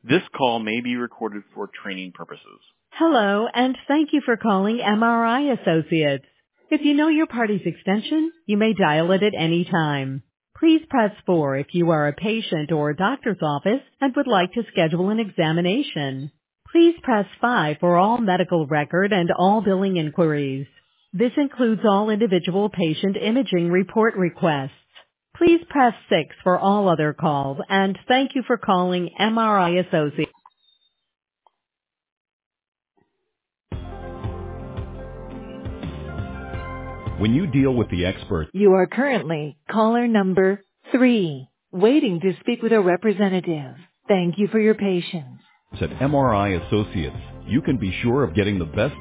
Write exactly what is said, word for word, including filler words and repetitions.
This call may be recorded for training purposes. Hello, and thank you for calling M R I Associates. If you know your party's extension, you may dial it at any time. Please press four if you are a patient or a doctor's office and would like to schedule an examination. Please press five for all medical record and all billing inquiries. This includes all individual patient imaging report requests. Please press six for all other calls, and thank you for calling M R I Associates. When you deal with the expert, You are currently caller number three, waiting to speak with a representative. Thank you for your patience. at M R I Associates, you can be sure of getting the best